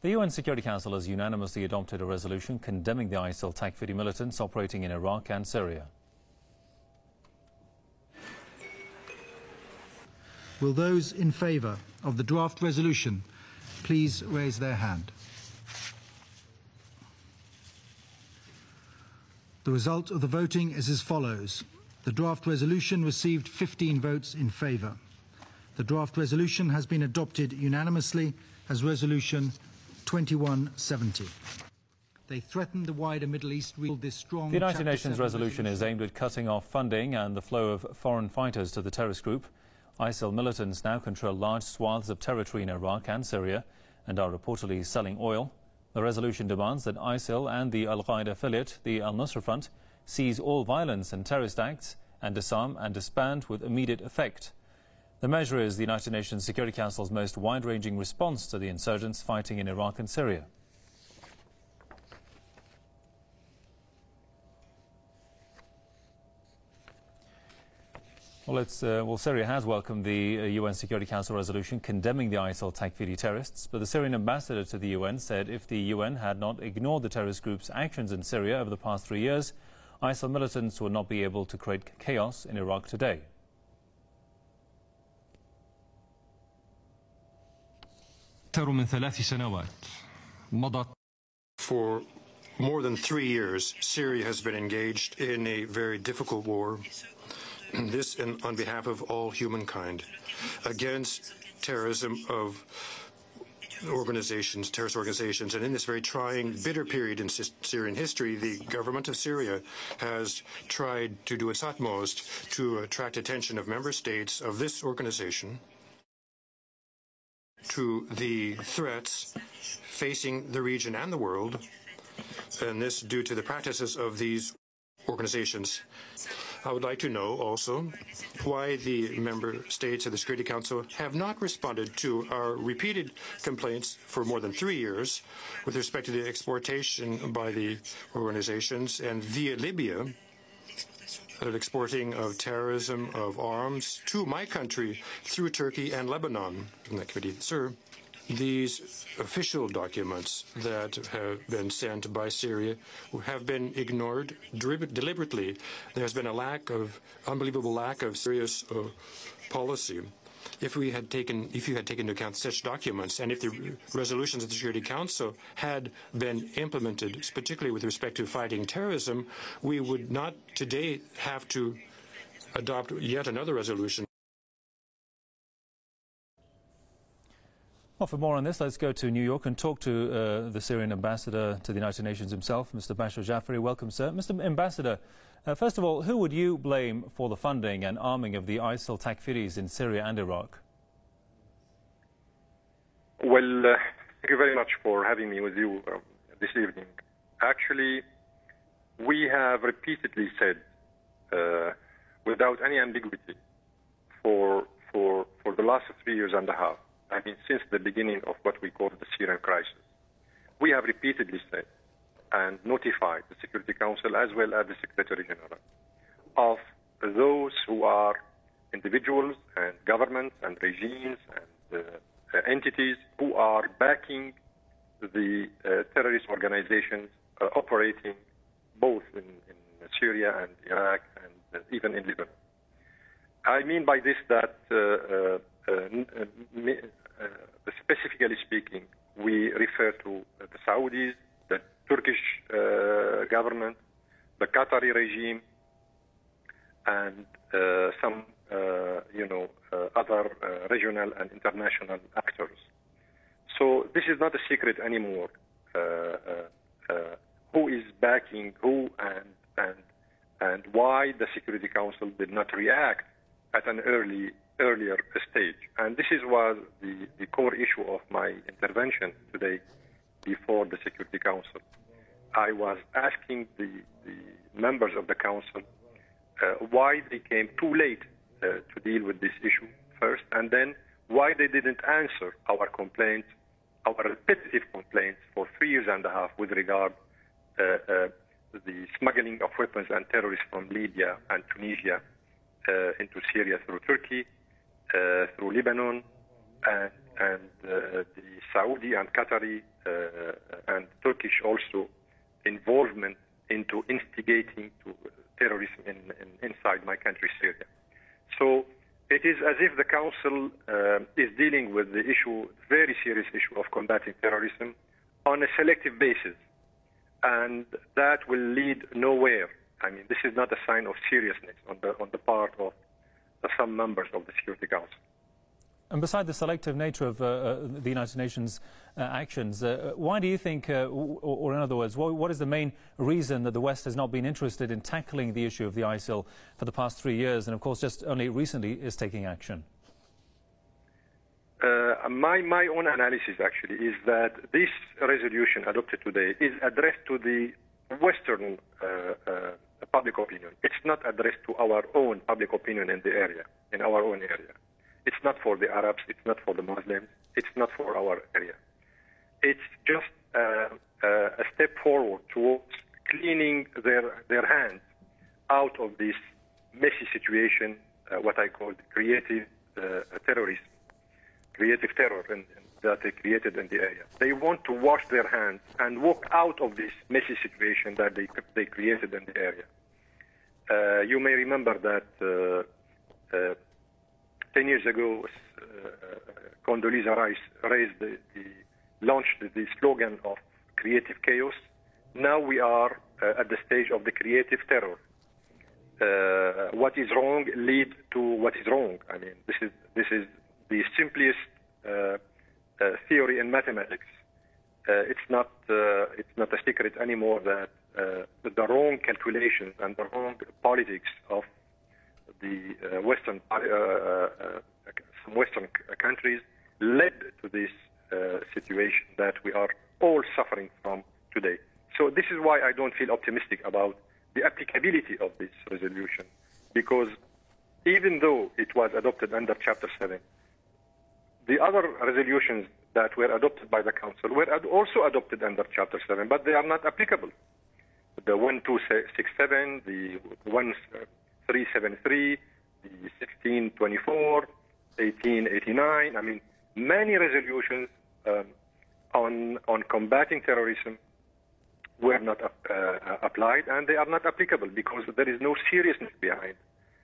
The UN Security Council has unanimously adopted a resolution condemning the ISIL Takfiri militants operating in Iraq and Syria. Will those in favour of the draft resolution please raise their hand? The result of the voting is as follows. The draft resolution received 15 votes in favour. The draft resolution has been adopted unanimously as Resolution 2170. They threaten the wider Middle East. This strong the United Nations resolution is aimed at cutting off funding and the flow of foreign fighters to the terrorist group. ISIL militants now control large swaths of territory in Iraq and Syria and are reportedly selling oil. The resolution demands that ISIL and the Al-Qaeda affiliate, the Al-Nusra Front, cease all violence and terrorist acts and disarm and disband with immediate effect. The measure is the United Nations Security Council's most wide-ranging response to the insurgents fighting in Iraq and Syria. Well, Syria has welcomed the UN Security Council resolution condemning the ISIL Takfiri terrorists, but the Syrian ambassador to the UN said if the UN had not ignored the terrorist group's actions in Syria over the past 3 years, ISIL militants would not be able to create chaos in Iraq today. For more than 3 years, Syria has been engaged in a very difficult war. This on behalf of all humankind, against terrorism of terrorist organizations. And in this very trying, bitter period in Syrian history, the government of Syria has tried to do its utmost to attract attention of member states of this organization to the threats facing the region and the world, and this due to the practices of these organizations. I would like to know also why the member states of the Security Council have not responded to our repeated complaints for more than 3 years with respect to the exportation by the organizations and via Libya of exporting of terrorism, of arms to my country through Turkey and Lebanon. From that committee, sir, these official documents that have been sent by Syria have been ignored deliberately. There's been a unbelievable lack of serious policy. If you had taken into account such documents, and if the resolutions of the Security Council had been implemented, particularly with respect to fighting terrorism, we would not today have to adopt yet another resolution. Well, for more on this, let's go to New York and talk to the Syrian ambassador to the United Nations himself, Mr. Bashar Jafari. Welcome, sir. Mr. Ambassador, first of all, who would you blame for the funding and arming of the ISIL Takfiris in Syria and Iraq? Well, thank you very much for having me with you this evening. Actually, we have repeatedly said, without any ambiguity, for the last 3 years and a half, I mean, since the beginning of what we call the Syrian crisis, we have repeatedly said and notified the Security Council as well as the Secretary General of those who are individuals and governments and regimes and entities who are backing the terrorist organizations operating both in Syria and Iraq and even in Lebanon. I mean by this that specifically speaking, we refer to the Saudis, the Turkish government, the Qatari regime, and some, other regional and international actors. So this is not a secret anymore. Who is backing who and why the Security Council did not react at an earlier stage. And this was the core issue of my intervention today before the Security Council. I was asking the members of the Council why they came too late to deal with this issue first, and then why they didn't answer our complaints, our repetitive complaints for 3 years and a half with regard the smuggling of weapons and terrorists from Libya and Tunisia into Syria through Turkey, through Lebanon, and the Saudi and Qatari and Turkish also involvement into instigating to terrorism inside my country, Syria. So it is as if the Council is dealing with the issue, very serious issue of combating terrorism on a selective basis, and that will lead nowhere. I mean, this is not a sign of seriousness on the part of some members of the Security Council. And beside the selective nature of the United Nations actions, why do you think, or in other words, what is the main reason that the West has not been interested in tackling the issue of the ISIL for the past 3 years, and of course just only recently is taking action? My own analysis actually is that this resolution adopted today is addressed to the Western public opinion. It's not addressed to our own public opinion in the area, in our own area. It's not for the Arabs, it's not for the Muslims, it's not for our area. It's just a step forward towards cleaning their hands out of this messy situation, what I call creative terrorism, creative terror that they created in the area. They want to wash their hands and walk out of this messy situation that they created in the area. You may remember that 10 years ago, Condoleezza Rice launched the slogan of creative chaos. Now we are at the stage of the creative terror. What is wrong leads to what is wrong. I mean, this is the simplest theory in mathematics. It's not a secret anymore that the wrong calculations and the wrong politics of the some Western countries led to this situation that we are all suffering from today. So this is why I don't feel optimistic about the applicability of this resolution, because even though it was adopted under Chapter 7, the other resolutions that were adopted by the Council were also adopted under Chapter 7, but they are not applicable. The 1267, the 1373, the 1624, 1889. I mean, many resolutions on combating terrorism were not applied, and they are not applicable because there is no seriousness behind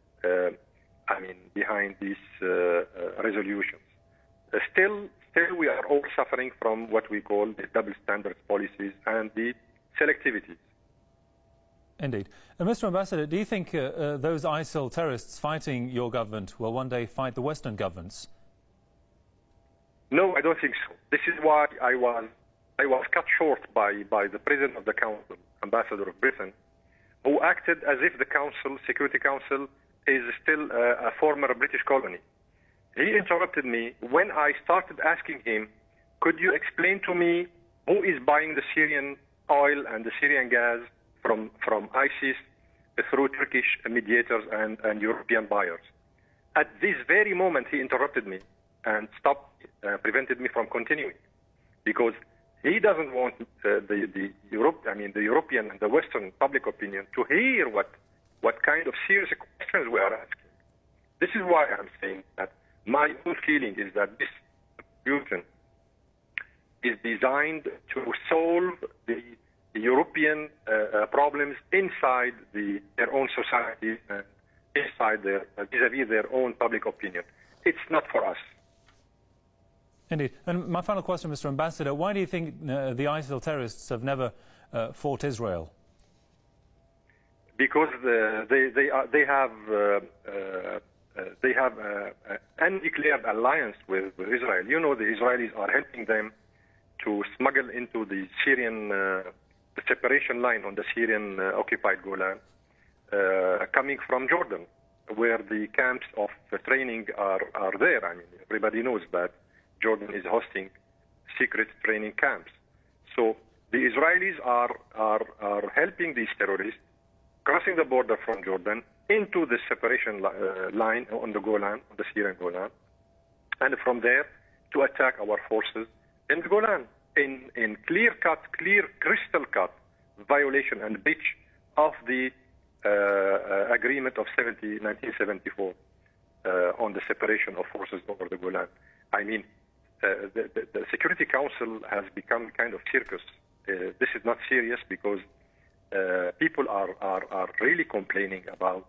these resolutions. Still, we are all suffering from what we call the double standards policies and the selectivities. Indeed. Mr. Ambassador, do you think those ISIL terrorists fighting your government will one day fight the Western governments? No, I don't think so. This is why I was cut short by the President of the Council, Ambassador of Britain, who acted as if the Security Council is still a former British colony. He interrupted me when I started asking him, could you explain to me who is buying the Syrian oil and the Syrian gas from ISIS through Turkish mediators and European buyers? At this very moment, he interrupted me and prevented me from continuing, because he doesn't want the European and the Western public opinion to hear what kind of serious questions we are asking. This is why I'm saying that my own feeling is that this resolution is designed to solve the European problems inside their own societies and inside vis-à-vis their own public opinion. It's not for us. Indeed. And my final question, Mr. Ambassador, why do you think the ISIL terrorists have never fought Israel? Because they have undeclared alliance with Israel. You know, the Israelis are helping them to smuggle into the Syrian the separation line on the Syrian occupied Golan, coming from Jordan, where the camps of training are there. I mean, everybody knows that Jordan is hosting secret training camps. So the Israelis are helping these terrorists crossing the border from Jordan into the separation line on the Golan, on the Syrian Golan, and from there to attack our forces in the Golan in clear crystal cut violation and breach of the agreement of 1974 on the separation of forces over the Golan. I mean, the Security Council has become kind of circus. This is not serious because people are really complaining about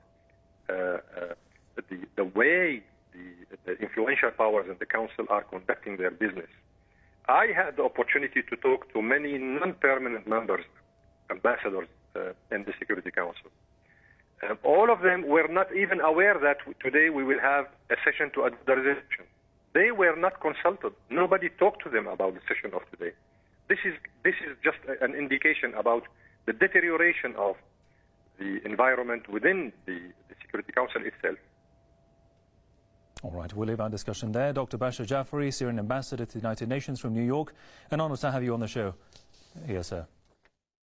the way the influential powers in the council are conducting their business. I had the opportunity to talk to many non-permanent members, ambassadors in the Security Council. All of them were not even aware that today we will have a session to adopt the resolution. They were not consulted. Nobody talked to them about the session of today. This is just an indication about the deterioration of the environment within the Security Council itself. All right, we'll leave our discussion there. Dr. Bashar Jafari, Syrian ambassador to the United Nations from New York. An honour to have you on the show. Yes, sir.